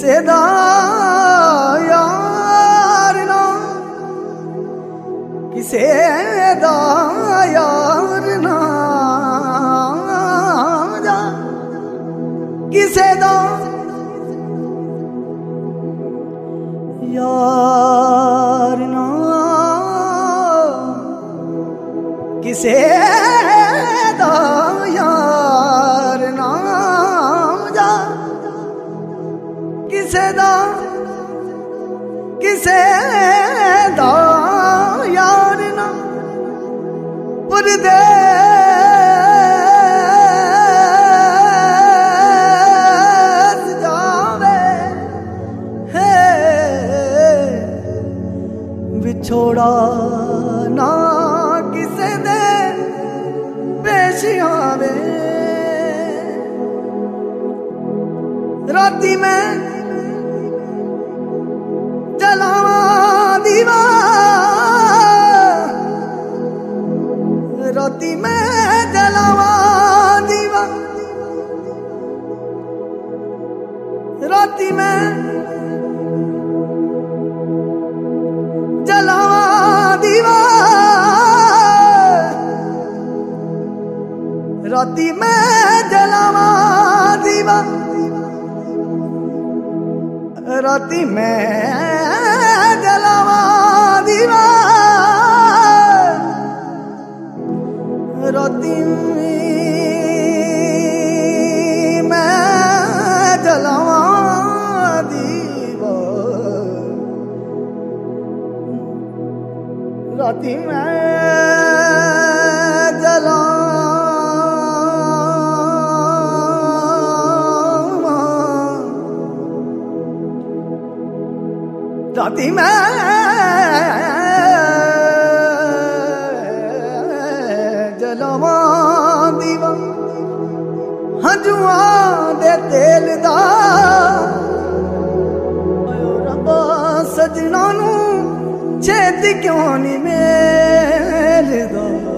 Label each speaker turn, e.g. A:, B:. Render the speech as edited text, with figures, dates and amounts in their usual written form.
A: ਕਿਸੇ ਦਾ ਯਾਰ ਨਾ, ਕਿਸੇ ਦਾ ਯਾਰ ਨਾ ਜਾ, ਕਿਸੇ ਦਾ ਯਾਰ ਨਾ, ਕਿਸੇ ਦਾ ਯਾਰ ਨਾ ਜਾ, ਕਿਸੇ ਦਾ ਯਾਰ ਨਾ, ਪਰਦੇਸ ਜਾਵੇ ਹੈ, ਵਿਛੋੜਾ ਨਾ ਕਿਸੇ ਦੇ ਪੇਸ਼ ਆਵੇ। ਰਾਤੀ ਮੈਂ ਜਲਾਵਾਂ ਦੀਵਾ, ਰਾਤੀ ਮੈਂ ਜਲਾਵਾਂ ਦੀਵਾ, ਰਾਤੀ ਮੈਂ ਜਲਾਵਾਂ ਦੀਵਾ, ਰਾਤੀ ਮੈਂ ਜਲਾਵਾਂ ਦੀਵਾ, ਰਾਤੀ ਮੈਂ ਜਲਾਵਾਂ ਦੀਵਾ, ਰਾਤੀ ਮੈਂ ਜਲਾਵਾਂ ਦੀਵਾ, ਰਾਤੀ ਮੈਂ ਰਾਤੀ ਮੈਂ ਜਲਾਵਾਂ ਦੀਵਾ, ਹੰਝੂਆਂ ਦੇ ਤੇਲ ਦਾ ਰੱਬਾ ਸਜਣਾ ਨੂੰ ਛੇਤੀ ਕਿਉਂ ਨਹੀਂ ਮਿਲਦਾ।